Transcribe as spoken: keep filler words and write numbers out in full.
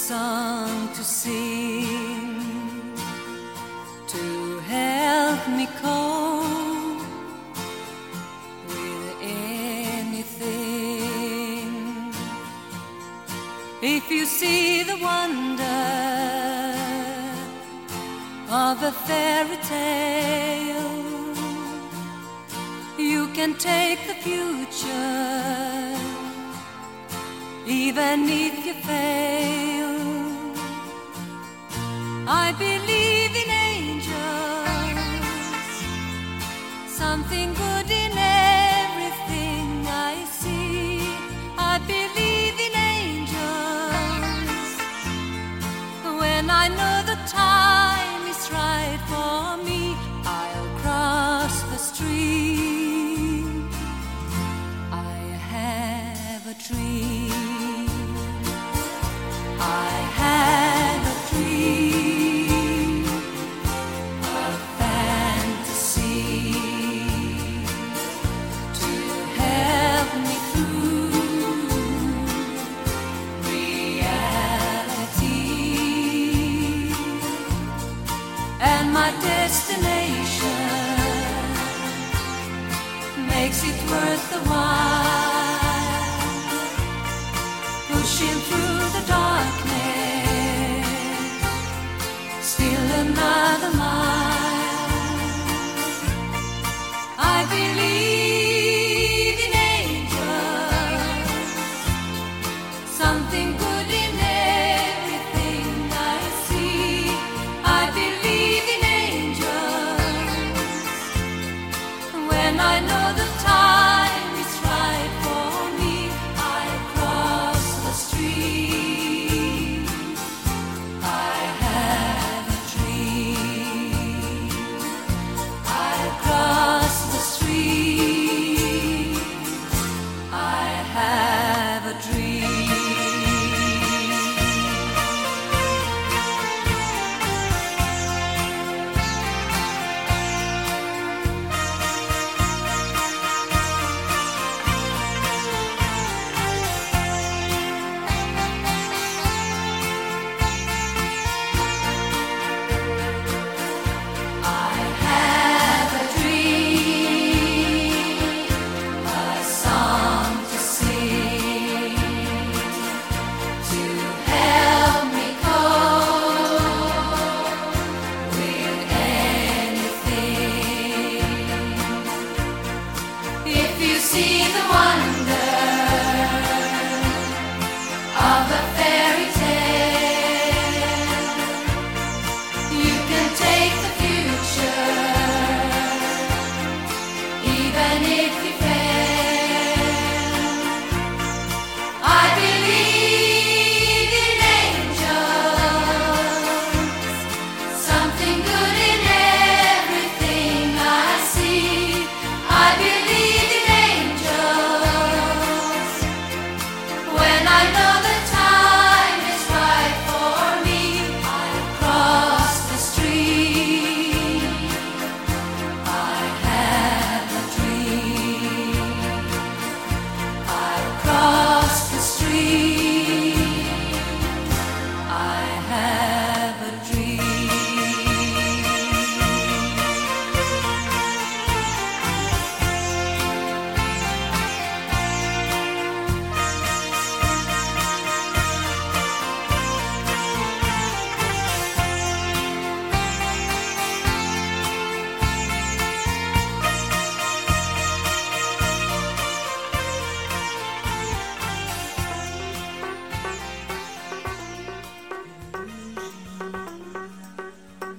song to sing, to help me cope with anything. If you see the wonder of a fairy tale, you can take the future even if you fail. I believe in angels, something good in everything I see. I believe in angels when I know the time is right for me. I'll cross the street. I have a dream. I have a dream, a fantasy to help me through reality, and my destination makes it worth the while, pushing through the darkness, still another mile.